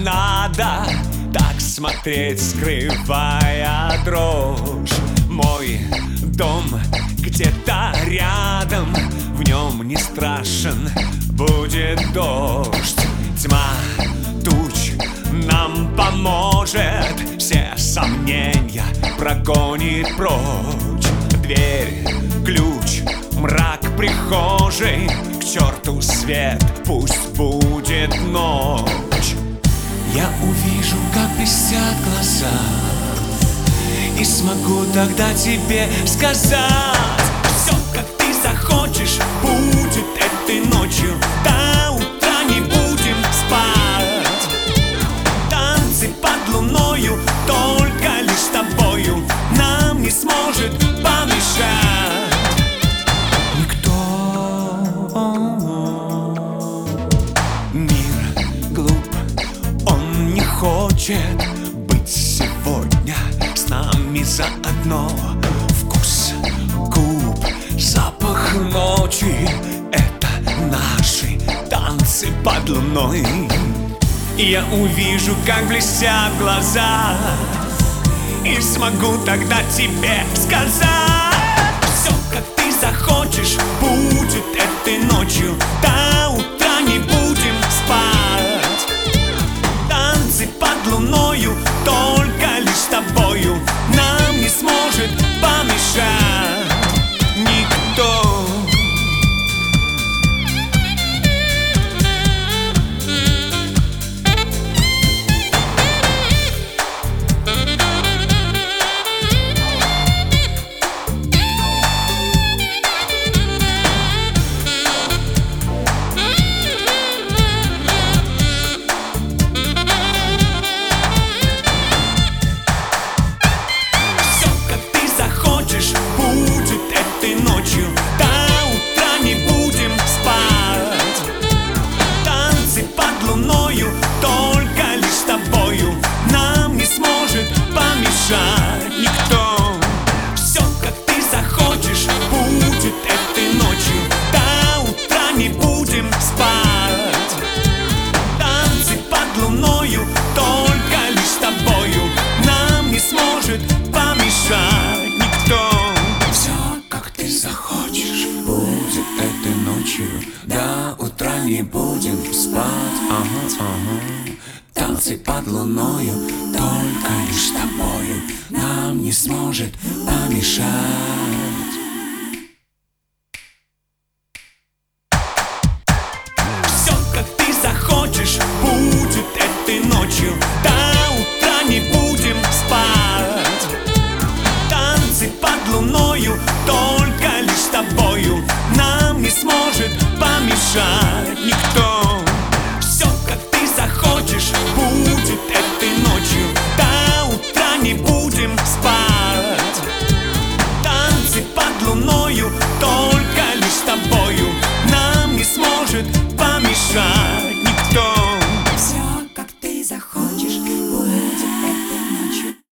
надо так смотреть, скрывая дрожь. Мой дом где-то рядом, в нем не страшен будет дождь. Тьма туч нам поможет, все сомнения прогонит прочь. Дверь, ключ, мрак прихожей, к черту свет, пусть будет ночь. Я увижу, как блестят глаза, и смогу тогда тебе сказать: все, как ты захочешь, будет этой ночью. До утра не будем спать. Танцы под луною, только лишь с тобою, нам не сможет помешать никто. Мир глуп, он не хочет быть сегодня с нами заодно. Вкус губ, запах ночи — это наши танцы под луной. Я увижу, как блестят глаза, и смогу тогда тебе сказать: все, как ты захочешь, будет этой ночью. До утра не будем спать. Танцы под луною, только лишь с тобою, нам не сможет помешать никто. Ночью до утра не будем спать. Танцы под луною, только лишь с тобою, нам не сможет помешать никто. Все, как ты захочешь, будет этой ночью. До утра не будем спать. Танцы под луною, только лишь с тобою, нам не сможет помешать никто. Захочешь, будет этой ночью. До утра не будем спать. Танцы под луною, только лишь с тобою, нам не сможет помешать. Все, как ты захочешь, будет этой ночью. До утра не будем спать. Танцы под луной.